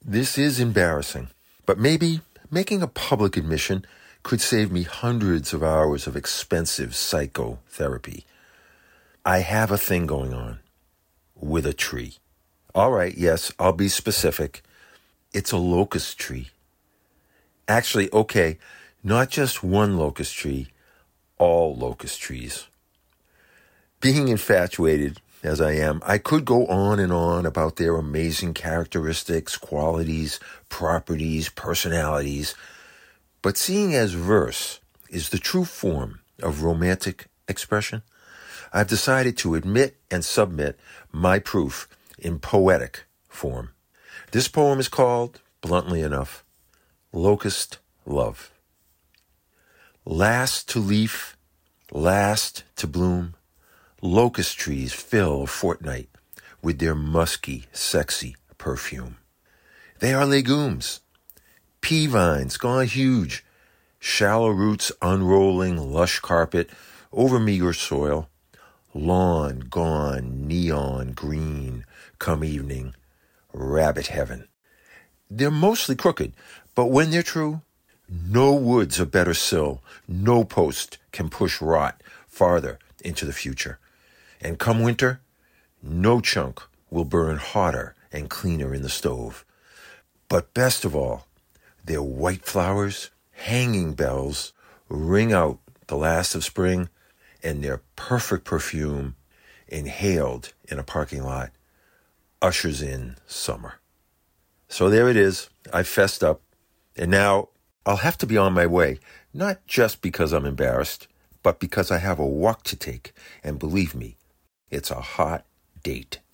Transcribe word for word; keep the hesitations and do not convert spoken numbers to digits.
This is embarrassing, but maybe making a public admission could save me hundreds of hours of expensive psychotherapy. I have a thing going on with a tree. All right, yes, I'll be specific. It's a locust tree. Actually, okay, not just one locust tree, all locust trees. Being infatuated, as I am, I could go on and on about their amazing characteristics, qualities, properties, personalities, but seeing as verse is the true form of romantic expression, I've decided to admit and submit my proof in poetic form. This poem is called, bluntly enough, Locust Love. Last to leaf, last to bloom, locust trees fill a fortnight with their musky, sexy perfume. They are legumes, pea vines gone huge, shallow roots unrolling lush carpet over meager soil, lawn gone neon green come evening, rabbit heaven. They're mostly crooked, but when they're true, no wood's a better sill, no post can push rot farther into the future. And come winter, no chunk will burn hotter and cleaner in the stove. But best of all, their white flowers, hanging bells, ring out the last of spring, and their perfect perfume, inhaled in a parking lot, ushers in summer. So there it is. I fessed up. And now I'll have to be on my way, not just because I'm embarrassed, but because I have a walk to take. And believe me, it's a hot date.